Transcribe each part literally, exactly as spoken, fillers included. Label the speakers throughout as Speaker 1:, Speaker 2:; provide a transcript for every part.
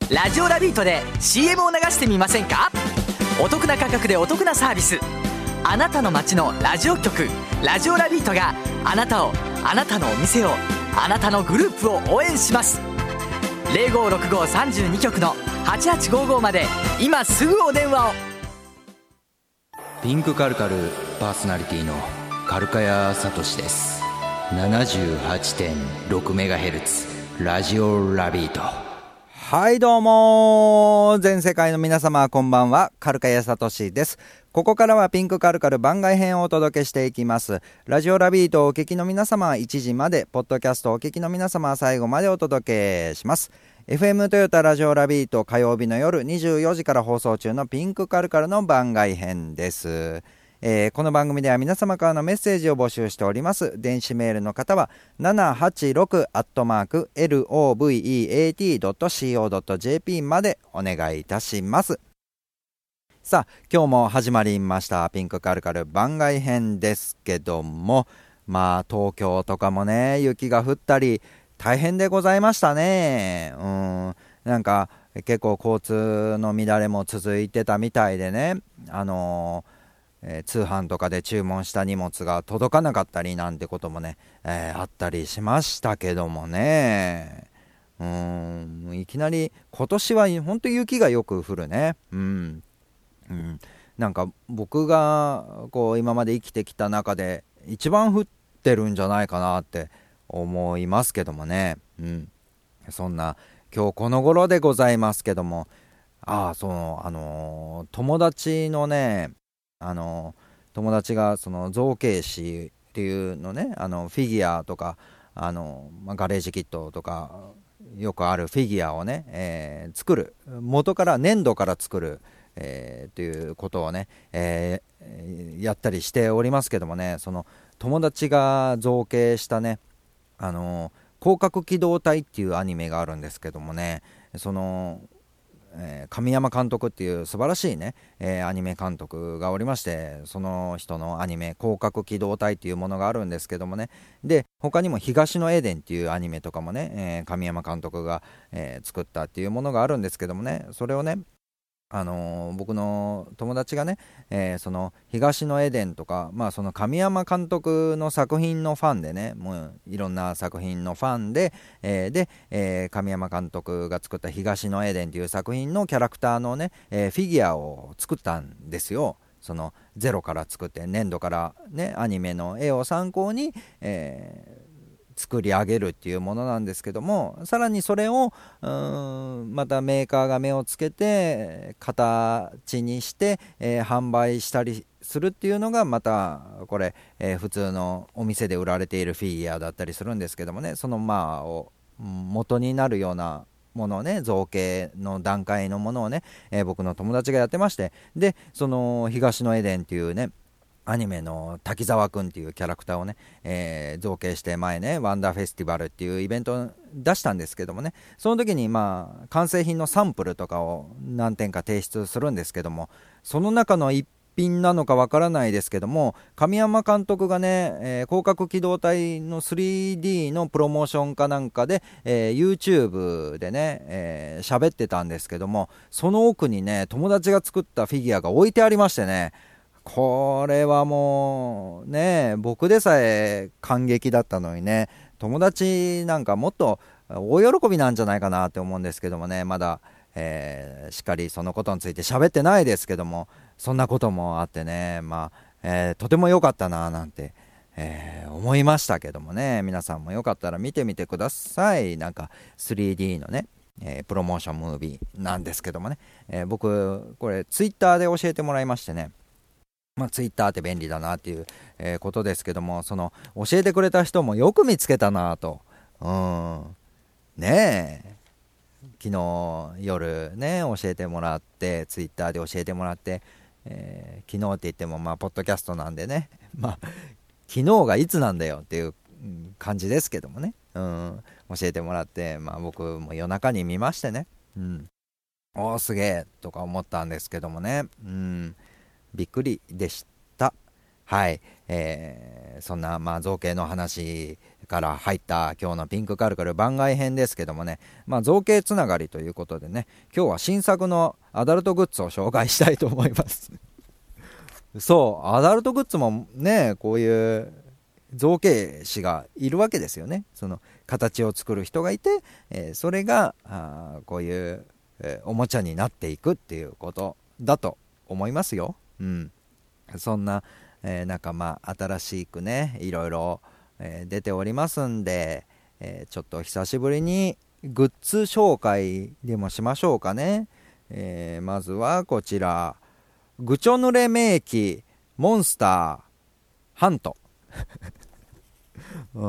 Speaker 1: ラジオラビートで シーエム を流してみませんか？お得な価格でお得なサービス。あなたの街のラジオ局ラジオラビートがあなたを、あなたのお店を、あなたのグループを応援します。 ゼロごろくごさんじゅうに 局のはちはちごーごーまで今すぐお電話を。
Speaker 2: ピンクカルカルパーソナリティのカルカヤサトシです。 ななじゅうはちてんろくメガヘルツ ラジオラビート。
Speaker 3: はいどうも、全世界の皆様こんばんは、カルカヤサトシです。ここからはピンクカルカル番外編をお届けしていきます。ラジオラビートをお聞きの皆様はいちじまで、ポッドキャストをお聞きの皆様は最後までお届けします。 エフエム トヨタラジオラビート、火曜日の夜にじゅうよじから放送中のピンクカルカルの番外編です。えー、この番組では皆様からのメッセージを募集しております。電子メールの方は ななはちろく アットマーク エルオーブイイーエーティー ドット シーオー ドット ジェーピー までお願いいたします。さあ今日も始まりましたピンクカルカル番外編ですけども、まあ東京とかもね雪が降ったり大変でございましたね。うん、なんか結構交通の乱れも続いてたみたいでね、あのーえー、通販とかで注文した荷物が届かなかったりなんてこともね、えー、あったりしましたけどもね。うーん、いきなり今年は本当に雪がよく降るね。うん、うん、なんか僕がこう今まで生きてきた中で一番降ってるんじゃないかなって思いますけどもね。うん、そんな今日この頃でございますけども、ああ、そのあのー、友達のねあの友達がその造形師っていうのね、あのフィギュアとかあの、まあ、ガレージキットとかよくあるフィギュアをね、えー、作る、元から粘土から作る、えー、ということをね、えー、やったりしておりますけどもね、その友達が造形したね、あの広角機動隊っていうアニメがあるんですけどもね、そのえー、神山監督っていう素晴らしいね、えー、アニメ監督がおりまして、その人のアニメ広角機動隊っていうものがあるんですけどもね、で他にも東のエデンっていうアニメとかもね、えー、神山監督が、えー、作ったっていうものがあるんですけどもね、それをねあのー、僕の友達がね、えー、その東のエデンとか、まあ、その神山監督の作品のファンでね、もういろんな作品のファンで、えー、で、えー、神山監督が作った東のエデンという作品のキャラクターのね、えー、フィギュアを作ったんですよ。そのゼロから作って粘土からねアニメの絵を参考に、えー作り上げるっていうものなんですけども、さらにそれをうーんまたメーカーが目をつけて形にして、えー、販売したりするっていうのがまたこれ、えー、普通のお店で売られているフィギュアだったりするんですけどもね、そのまあを元になるようなものをね、造形の段階のものをね、えー、僕の友達がやってまして、でその東のエデンっていうねアニメの滝沢くんっていうキャラクターをね、えー、造形して前ねワンダーフェスティバルっていうイベントを出したんですけどもね、その時にまあ完成品のサンプルとかを何点か提出するんですけども、その中の一品なのかわからないですけども、神山監督がね、えー、広角機動隊の スリーディー のプロモーションかなんかで、えー、YouTube でね、えー、喋ってたんですけども、その奥にね友達が作ったフィギュアが置いてありましてね、これはもうね僕でさえ感激だったのにね、友達なんかもっと大喜びなんじゃないかなって思うんですけどもね、まだ、えー、しっかりそのことについて喋ってないですけども、そんなこともあってね、まあ、えー、とても良かったななんて、えー、思いましたけどもね、皆さんもよかったら見てみてください。なんか スリーディー のね、えー、プロモーションムービーなんですけどもね、えー、僕これツイッターで教えてもらいましてね、まあ、ツイッターって便利だなっていう、えー、ことですけども、その教えてくれた人もよく見つけたなと。うんねえ、昨日夜ね教えてもらって、ツイッターで教えてもらって、えー、昨日って言ってもまあポッドキャストなんでね、まあ昨日がいつなんだよっていう感じですけどもね、うん、教えてもらって、まあ僕も夜中に見ましてね、うん、おーすげえとか思ったんですけどもね、うんびっくりでした。 はい、えー、そんな、まあ、造形の話から入った今日のピンクカルカル番外編ですけどもね、まあ、造形つながりということでね、今日は新作のアダルトグッズを紹介したいと思いますそうアダルトグッズもね、こういう造形師がいるわけですよね。その形を作る人がいて、えー、それがあこういう、えー、おもちゃになっていくっていうことだと思いますよ。うん、そんな、えー、なんかまあ新しくね、いろいろ、えー、出ておりますんで、えー、ちょっと久しぶりにグッズ紹介でもしましょうかね。えー、まずはこちら、ぐちょ濡れ名機モンスターハントうん、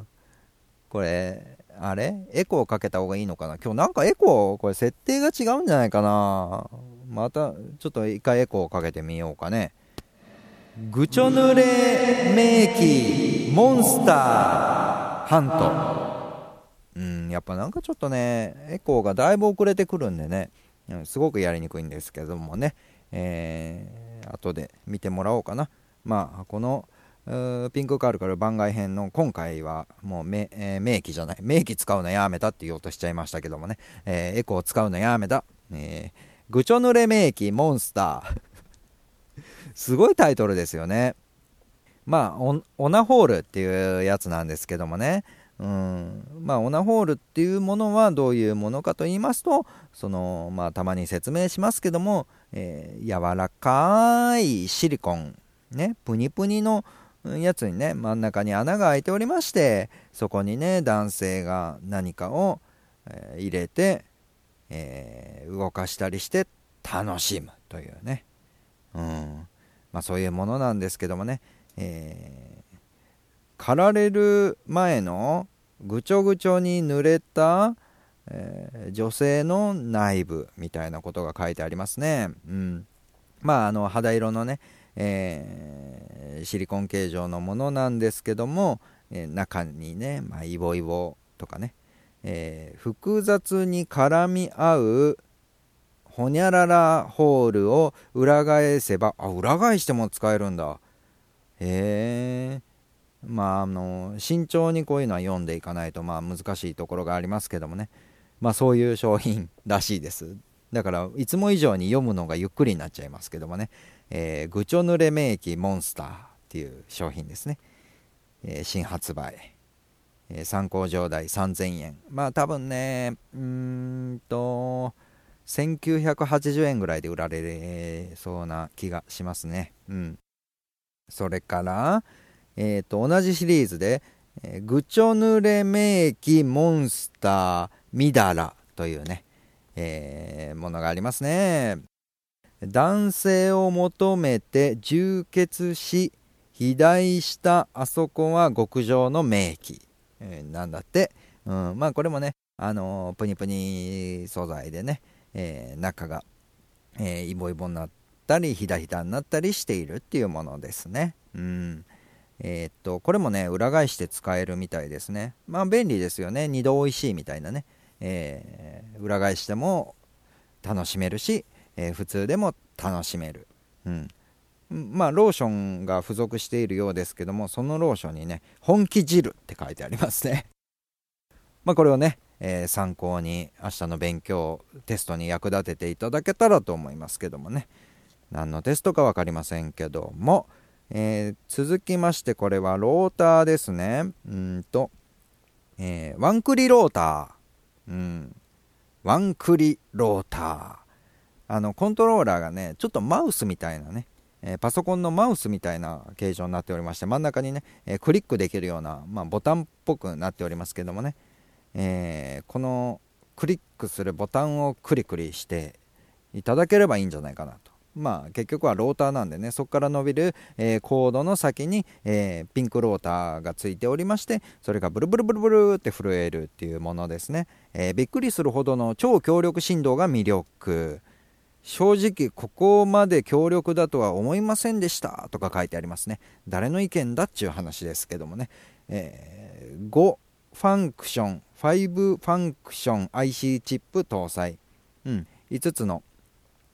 Speaker 3: これあれエコーかけた方がいいのかな。今日なんかエコーこれ設定が違うんじゃないかな。またちょっと一回エコーかけてみようかね。ぐちょ濡れ名機モンスターハント。うん、やっぱなんかちょっとねエコーがだいぶ遅れてくるんでね、うん、すごくやりにくいんですけどもね、えー、後で見てもらおうかな。まあこのピンクカルカル番外編の今回はもうめ、えー、名機じゃない名機使うのやめたって言おうとしちゃいましたけどもね、えー、エコー使うのやめた、えー、ぐちょ濡れ名機モンスターすごいタイトルですよね。まあ オ, オナホールっていうやつなんですけどもね、うん、まあオナホールっていうものはどういうものかと言いますと、そのまあたまに説明しますけども、えー、柔らかいシリコンね、プニプニのやつにね、真ん中に穴が開いておりまして、そこにね男性が何かを、えー、入れて、えー、動かしたりして楽しむというね、うんまあ、そういうものなんですけどもね、えー、刈られる前のぐちょぐちょに濡れた、えー、女性の内部みたいなことが書いてありますね。うん、まああの肌色のね、えー、シリコン形状のものなんですけども、えー、中にね、まあ、イボイボとかね、えー、複雑に絡み合うホニャララホールを裏返せば、あ、裏返しても使えるんだ。へえ。まああの慎重にこういうのは読んでいかないとまあ難しいところがありますけどもね、まあそういう商品らしいです。だからいつも以上に読むのがゆっくりになっちゃいますけどもね、えー、ぐちょ濡れ名機モンスターっていう商品ですね、えー、新発売、えー、参考上代さんぜんえん、まあ多分ねうーんとせんきゅうひゃくはちじゅうえんぐらいで売られそうな気がしますね。うん、それからえー、と同じシリーズで、えー、ぐちょ濡れ名機モンスターみだらというね、えー、ものがありますね。男性を求めて充血し肥大したあそこは極上の名機、えー、なんだって、うん、まあこれもね、あのー、プニプニ素材でね、えー、中が、えー、イボイボになったりひだひだになったりしているっていうものですね。うんえー、っとこれもね裏返して使えるみたいですね。まあ便利ですよね。二度おいしいみたいなね、えー、裏返しても楽しめるし、えー、普通でも楽しめる。うんまあローションが付属しているようですけども、そのローションにね本気汁って書いてありますね。まあこれをね、えー、参考に明日の勉強テストに役立てていただけたらと思いますけどもね、何のテストか分かりませんけども、えー、続きましてこれはローターですね。うんと、えー、ワンクリローター、うん、ワンクリローター、あのコントローラーがねちょっとマウスみたいなね、えー、パソコンのマウスみたいな形状になっておりまして、真ん中にね、えー、クリックできるような、まあ、ボタンっぽくなっておりますけどもね、えー、このクリックするボタンをクリクリしていただければいいんじゃないかなと。まあ結局はローターなんでね、そこから伸びる、えー、コードの先に、えー、ピンクローターがついておりまして、それがブルブルブルブルって震えるっていうものですね。えー、びっくりするほどの超強力振動が魅力。正直ここまで強力だとは思いませんでしたとか書いてありますね。誰の意見だっちゅう話ですけどもね、えー、ごファンクションごファンクション アイシー チップ搭載、うん、いつつの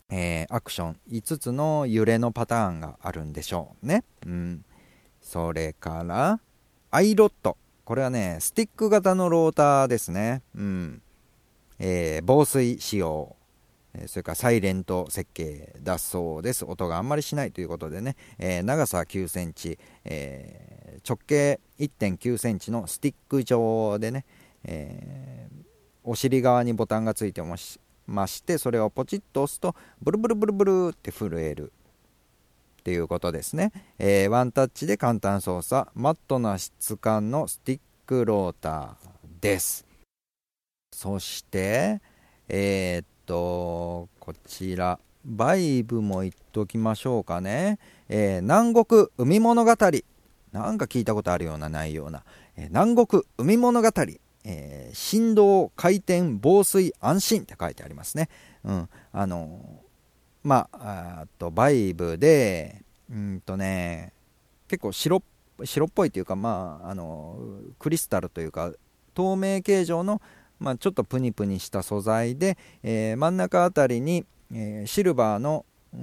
Speaker 3: えー、アクションいつつの揺れのパターンがあるんでしょうね。うん、それからアイロット、これはねスティック型のローターですね。うん、えー、防水仕様、それからサイレント設計だそうです。音があんまりしないということでね、えー、長さきゅうセンチ、えー、直径 いってんきゅうセンチのスティック状でね、えー、お尻側にボタンがついてまして、それをポチッと押すとブルブルブルブルって震えるっていうことですね。えー、ワンタッチで簡単操作、マットな質感のスティックローターです。そしてえー、っとこちらバイブも言っときましょうかね。えー、南国海物語、なんか聞いたことあるようなないような、えー、南国海物語、えー、振動回転防水安心って書いてありますね。うん、あのまああとバイブでうんとね結構白白っぽいというか、まああのクリスタルというか透明形状の、まあ、ちょっとプニプニした素材で、えー、真ん中あたりに、えー、シルバーの、うん、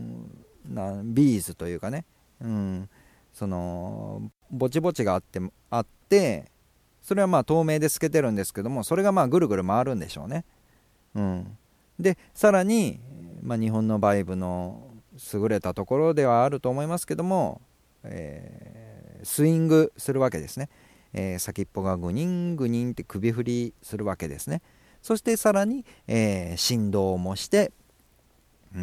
Speaker 3: なビーズというかね、うん、そのぼちぼちがあってあってそれはまあ透明で透けてるんですけども、それがまあぐるぐる回るんでしょうね。うん、でさらに、まあ、日本のバイブの優れたところではあると思いますけども、えー、スイングするわけですね。えー、先っぽがグニングニンって首振りするわけですね。そしてさらに、えー、振動もして、うん、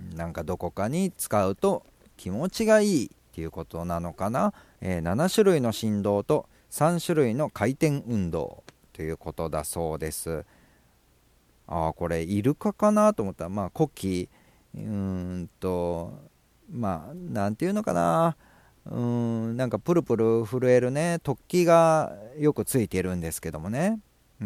Speaker 3: なんかどこかに使うと気持ちがいいっていうことなのかな。えー、なな種類の振動とさん種類の回転運動ということだそうです。ああ、これイルカかなと思ったら、まあコキ、うーんとまあなんていうのかな、うーんなんかプルプル震えるね突起がよくついているんですけどもね、うん、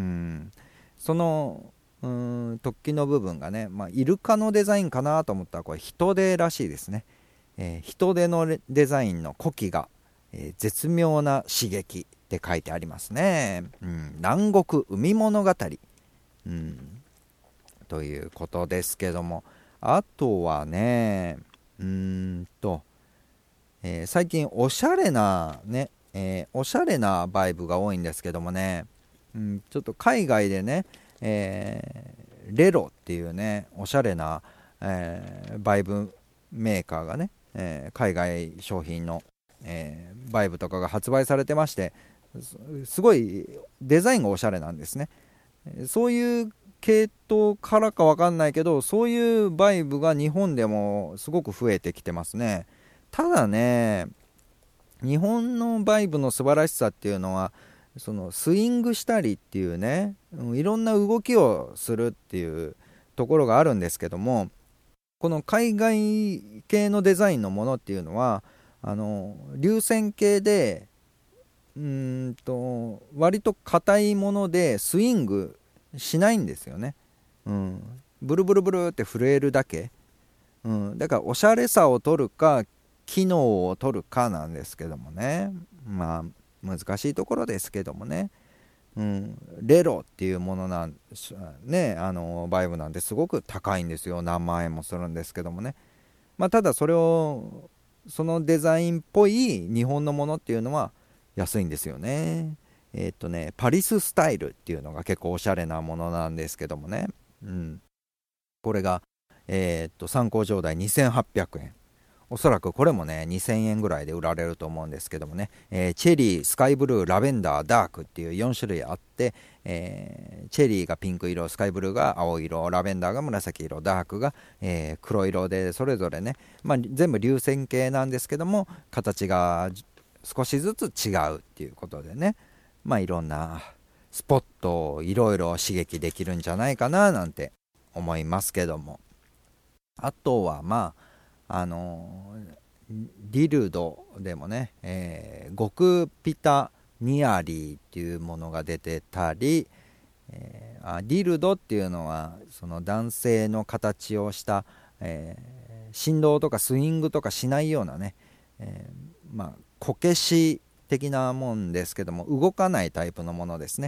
Speaker 3: そのうーん突起の部分がね、まあ、イルカのデザインかなと思ったらこれ人手らしいですね。えー、人手のデザインのコキが、えー、絶妙な刺激って書いてありますね。うん、南国海物語、うん、ということですけども、あとはねうーんとえー、最近おしゃれなね、えー、おしゃれなバイブが多いんですけどもね、うん、ちょっと海外でね、えー、レロっていうねおしゃれな、えー、バイブメーカーがね、えー、海外商品の、えー、バイブとかが発売されてまして、す、すごいデザインがおしゃれなんですね。そういう系統からかわかんないけど、そういうバイブが日本でもすごく増えてきてますね。ただね、日本のバイブの素晴らしさっていうのは、そのスイングしたりっていうね、いろんな動きをするっていうところがあるんですけども、この海外系のデザインのものっていうのは、あの流線形でうーんと割と硬いものでスイングしないんですよね。うん、ブルブルブルって震えるだけ、うん、だからおしゃれさを取るか機能を取るかなんですけどもね、まあ難しいところですけどもね、うん、レロっていうものなんね、あのバイブなんてすごく高いんですよ。何万円もするんですけどもね、まあ、ただそれをそのデザインっぽい日本のものっていうのは安いんですよね。えーっとねパリススタイルっていうのが結構おしゃれなものなんですけどもね、うん、これがえーっと参考状態にせんはっぴゃくえん、おそらくこれもねにせんえんぐらいで売られると思うんですけどもね、えー、チェリー、スカイブルー、ラベンダー、ダークっていうよん種類あって、えー、チェリーがピンク色、スカイブルーが青色、ラベンダーが紫色、ダークが、えー、黒色で、それぞれね、まあ、全部流線形なんですけども形が少しずつ違うっていうことでね、まあいろんなスポットをいろいろ刺激できるんじゃないかななんて思いますけども、あとはまああのディルドでもね、えー、極ピタニアリーっていうものが出てたり、えー、あディルドっていうのはその男性の形をした、えー、振動とかスイングとかしないようなね、えー、まあこけし的なもんですけども動かないタイプのものですね。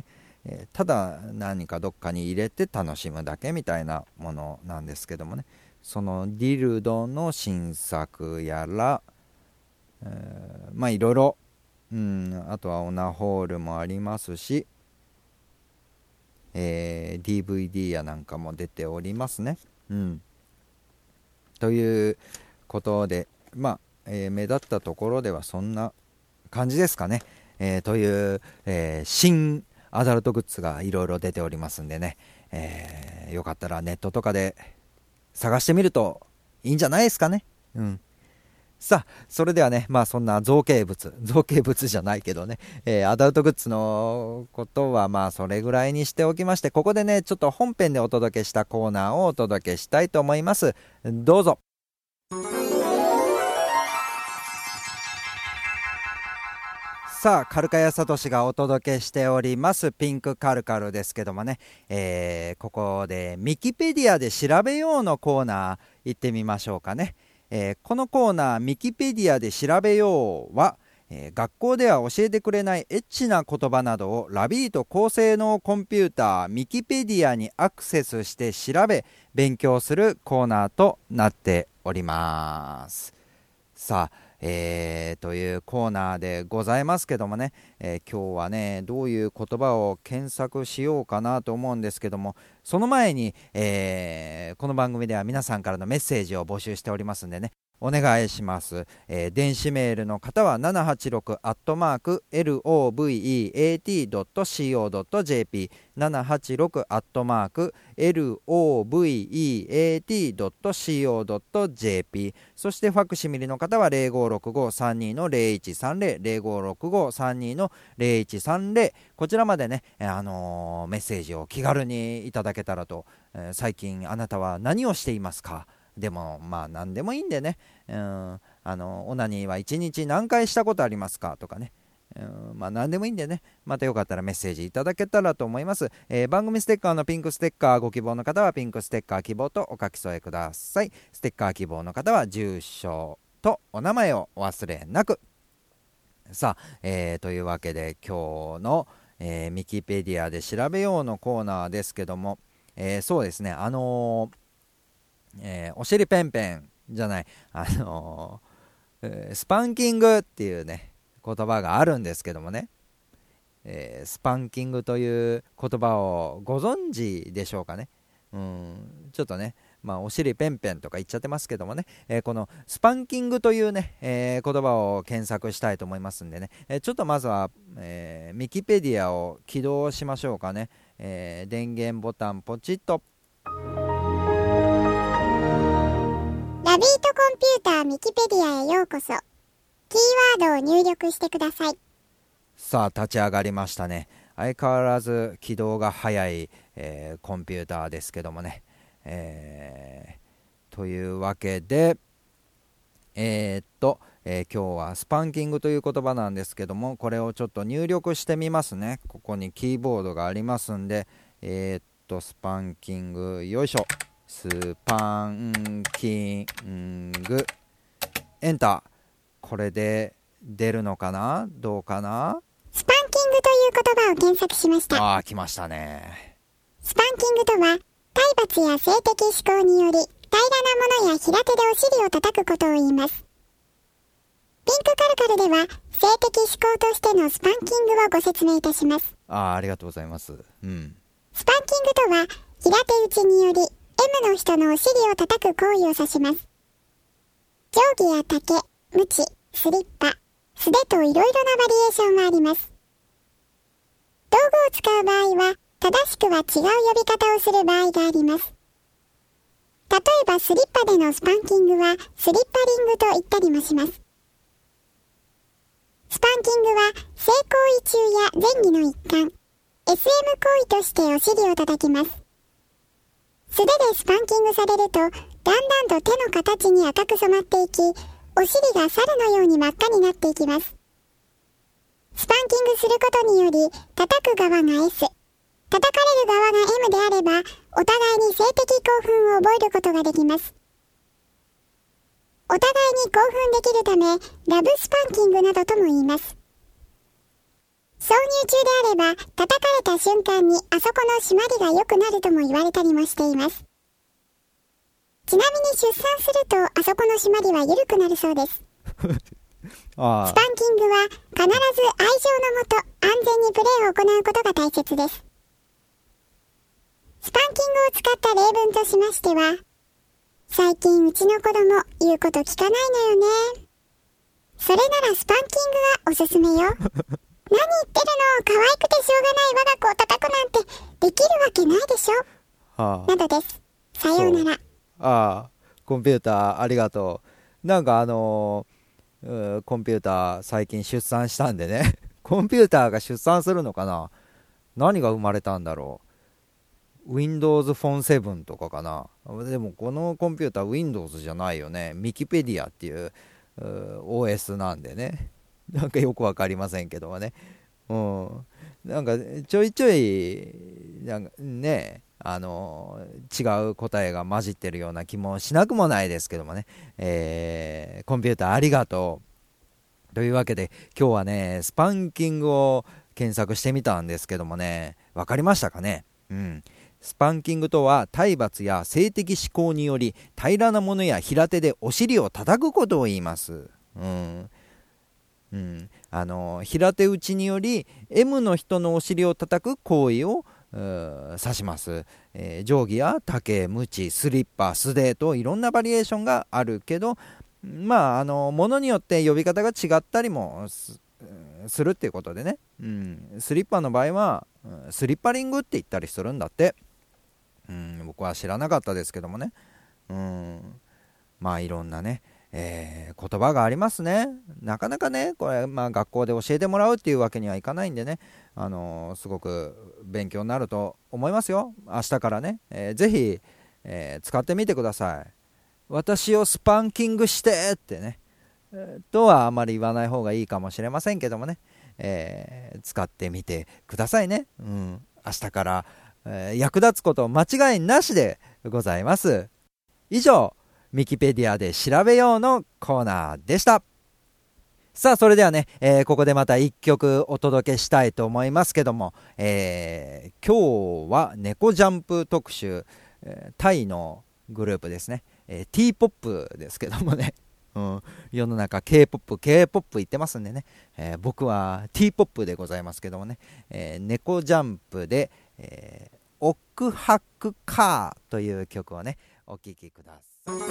Speaker 3: えー、ただ何かどっかに入れて楽しむだけみたいなものなんですけどもね、そのディルドの新作やら、えー、まあいろいろ、うん、あとはオナホールもありますし、えー、ディーブイディー やなんかも出ておりますね。うん、ということで、まあ、えー、目立ったところではそんな感じですかね。えー、という、えー、新アダルトグッズがいろいろ出ておりますんでね、えー、よかったらネットとかで探してみるといいんじゃないですかね。うん。さあ、それではね、まあそんな造形物、造形物じゃないけどね、えー、アダルトグッズのことはまあそれぐらいにしておきまして、ここでね、ちょっと本編でお届けしたコーナーをお届けしたいと思います。どうぞ。さあ、カルカヤサトシがお届けしておりますピンクカルカルですけどもね、えー、ここでミキペディアで調べようのコーナー行ってみましょうかね。えー、このコーナーミキペディアで調べようは、えー、学校では教えてくれないエッチな言葉などをラビート高性能コンピューターミキペディアにアクセスして調べ勉強するコーナーとなっております。さあ、えー、というコーナーでございますけどもね、えー、今日はねどういう言葉を検索しようかなと思うんですけども、その前に、えー、この番組では皆さんからのメッセージを募集しておりますんでね、お願いします。えー、電子メールの方はななはちろくアットマーク ロベートドットシーオードットジェーピー ななはちろくアットマーク ロベートドットシーオードットジェーピー、 そしてファクシミリの方は ゼロごろくごさんにのゼロいちさんゼロ ゼロごろくごさんにのゼロいちさんゼロ、こちらまでね、あのー、メッセージを気軽にいただけたらと、えー、最近あなたは何をしていますか、でもまあ何でもいいんでね、うん、あのオナニーはいちにち何回したことありますかとかね、うん、まあ何でもいいんでね、またよかったらメッセージいただけたらと思います。えー、番組ステッカーのピンクステッカーご希望の方はピンクステッカー希望とお書き添えください。ステッカー希望の方は住所とお名前をお忘れなく。さあ、えー、というわけで今日の、えー、ミキペディアで調べようのコーナーですけども、えー、そうですね、あのーえー、おしりペンペンじゃない、あのーえー、スパンキングっていうね言葉があるんですけどもね、えー、スパンキングという言葉をご存知でしょうかね。うん、ちょっとね、まあ、おしりペンペンとか言っちゃってますけどもね、えー、このスパンキングというね、えー、言葉を検索したいと思いますんでね、えー、ちょっとまずは、えー、ミキペディアを起動しましょうかね。えー、電源ボタンポチッと。
Speaker 4: ラビートコンピューターミキペディアへようこそ。キーワードを入力してください。
Speaker 3: さあ立ち上がりましたね。相変わらず起動が早い、えー、コンピューターですけどもね、えー、というわけでえー、っと、えー、今日はスパンキングという言葉なんですけども、これをちょっと入力してみますね。ここにキーボードがありますんで、えー、っとスパンキング、よいしょ、スパンキング、エンター。これで出るのかな、どうかな。
Speaker 4: スパンキングという言葉を検索しました。
Speaker 3: ああ、来ましたね。
Speaker 4: スパンキングとは、体罰や性的指向により平らなものや平手でお尻を叩くことを言います。ピンクカルカルでは性的指向としてのスパンキングをご説明いたします。
Speaker 3: ああ、ありがとうございます。うん。
Speaker 4: スパンキングとは、平手打ちにより M の人のお尻を叩く行為を指します。定規や竹、鞭、スリッパ、素手といろいろなバリエーションがあります。道具を使う場合は、正しくは違う呼び方をする場合があります。例えばスリッパでのスパンキングはスリッパリングと言ったりもします。スパンキングは性行為中や前儀の一環、エスエム 行為としてお尻を叩きます。素手でスパンキングされると、だんだんと手の形に赤く染まっていき、お尻が猿のように真っ赤になっていきます。スパンキングすることにより、叩く側が S、叩かれる側が M であれば、お互いに性的興奮を覚えることができます。お互いに興奮できるため、ラブスパンキングなどとも言います。 挿入中であれば叩かれた瞬間にあそこの締まりが良くなるとも言われたりもしています。ちなみに出産するとあそこの締まりは緩くなるそうです。
Speaker 3: あ
Speaker 4: スパンキングは必ず愛情のもと安全にプレーを行うことが大切です。スパンキングを使った例文としましては、最近うちの子供言うこと聞かないのよね。それならスパンキングがおすすめよ。何言ってるの、可愛くてしょうがない我が子を叩くなんてできるわけないでしょ、
Speaker 3: あ
Speaker 4: などです。さようなら。
Speaker 3: ああ、コンピューターありがとう。なんかあのー、コンピューター最近出産したんでねコンピューターが出産するのかな。何が生まれたんだろう。 Windows フォンセブンとかかな。でもこのコンピューター Windows じゃないよね。ミキペディアっていうオーエス なんでね、なんかよくわかりませんけどもね、うん、なんかちょいちょいなんかね、あの違う答えが混じってるような気もしなくもないですけどもね、えー、コンピューターありがとうというわけで、今日はねスパンキングを検索してみたんですけどもね、わかりましたかね。うん、スパンキングとは体罰や性的指向により平らなものや平手でお尻を叩くことを言います。うんうん、あの平手打ちにより エム の人のお尻を叩く行為を指します。えー、定規や竹、鞭、スリッパ、素手といろんなバリエーションがあるけど、まああのものによって呼び方が違ったりも す, するっていうことでね、うん、スリッパの場合はスリッパリングって言ったりするんだって。うん、僕は知らなかったですけどもね、うん、まあいろんなね、えー、言葉がありますね。なかなかねこれ、まあ、学校で教えてもらうっていうわけにはいかないんでね、あのー、すごく勉強になると思いますよ。明日からね、えー、ぜひ、えー、使ってみてください。私をスパンキングしてってね、えー、とはあまり言わない方がいいかもしれませんけどもね、えー、使ってみてくださいね。うん、明日からえー、役立つこと間違いなしでございます。以上、ミキペディアで調べようのコーナーでした。さあそれではね、えー、ここでまたいっきょくお届けしたいと思いますけども、えー、今日は猫ジャンプ特集、えー、タイのグループですね、えー、T ポップですけどもね、うん、世の中 K ポップ K ポップ言ってますんでね、えー、僕は T ポップでございますけどもね、えー、猫ジャンプでえー、オクハクカーという曲をねお聴きください。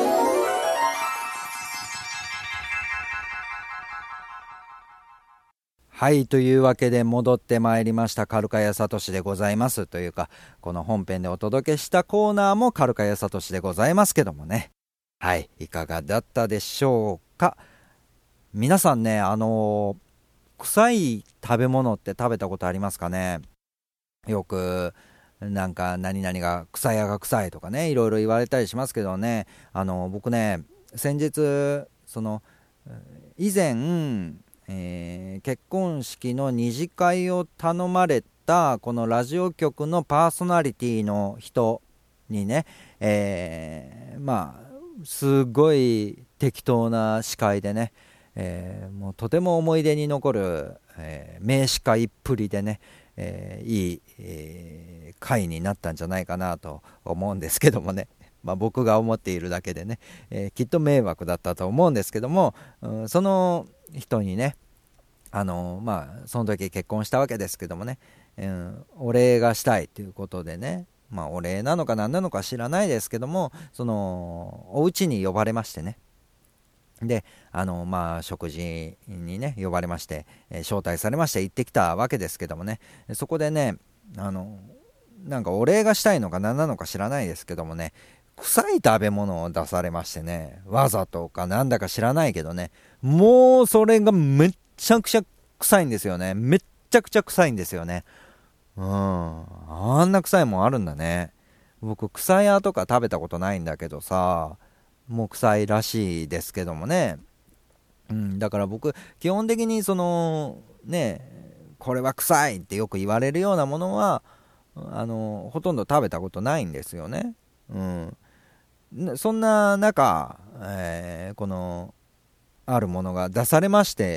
Speaker 3: はい、というわけで戻ってまいりました。カルカヤサトシでございますというか、この本編でお届けしたコーナーもカルカヤサトシでございますけどもね、はい、いかがだったでしょうか。皆さんね、あのー、臭い食べ物って食べたことありますかね。よくなんか何々が臭いやが臭いとかね、いろいろ言われたりしますけどね、あの僕ね先日その以前、えー、結婚式の二次会を頼まれたこのラジオ局のパーソナリティの人にね、えー、まあすごい適当な司会でね、えー、もうとても思い出に残る、えー、名司会っぷりでね、えー、いい、えー、回になったんじゃないかなと思うんですけどもね、まあ、僕が思っているだけでね、えー、きっと迷惑だったと思うんですけども、うん、その人にね、あのー、まあその時結婚したわけですけどもね、うん、お礼がしたいということでね、まあお礼なのか何なのか知らないですけども、そのお家に呼ばれましてね、であのまあ食事にね呼ばれまして、えー、招待されまして行ってきたわけですけどもね、そこでねあのなんかお礼がしたいのか何なのか知らないですけどもね、臭い食べ物を出されましてね、わざとかなんだか知らないけどね、もうそれがめっちゃくちゃ臭いんですよね。めっちゃくちゃ臭いんですよね。うん、あんな臭いもんあるんだね。僕草屋とか食べたことないんだけどさ、もう臭いらしいですけどもね、うん、だから僕基本的にそのねこれは臭いってよく言われるようなものはあのほとんど食べたことないんですよね。うん、そんな中、えー、このあるものが出されまして、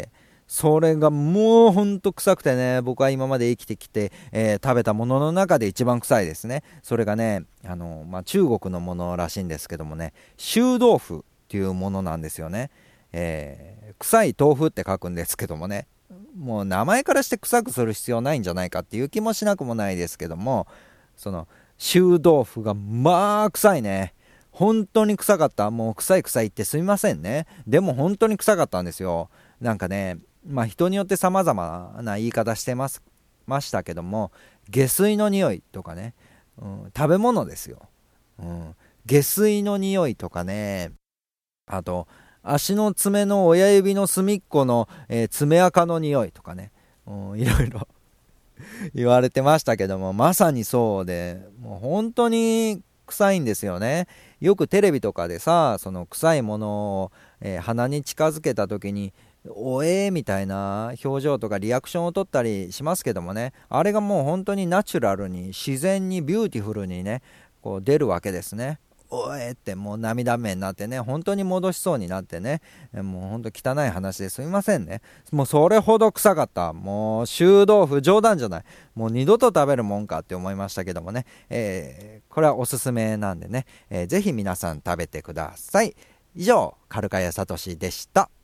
Speaker 3: それがもうほんと臭くてね、僕は今まで生きてきて、えー、食べたものの中で一番臭いですね。それがね、あの、まあ、中国のものらしいんですけどもね、臭豆腐っていうものなんですよね。えー、臭い豆腐って書くんですけどもね、もう名前からして臭くする必要ないんじゃないかっていう気もしなくもないですけども、その臭豆腐がまあ臭いね。本当に臭かった。もう臭い臭いってすみませんね。でも本当に臭かったんですよ。なんかね、まあ人によって様々な言い方してますましたけども、下水の匂いとかね、うん、食べ物ですよ、うん、下水の匂いとかね、あと足の爪の親指の隅っこの、えー、爪垢の匂いとかね、うん、いろいろ言われてましたけども、まさにそうで、もう本当に臭いんですよね。よくテレビとかでさ、その臭いものを、えー、鼻に近づけた時におえーみたいな表情とかリアクションを取ったりしますけどもね、あれがもう本当にナチュラルに自然にビューティフルにね、こう出るわけですね。おえーってもう涙目になってね、本当に戻しそうになってね、もう本当汚い話ですみませんね。もうそれほど臭かった。もう臭豆腐冗談じゃない。もう二度と食べるもんかって思いましたけどもね、えー、これはおすすめなんでね、えー、ぜひ皆さん食べてください。以上、カルカヤサトシでした。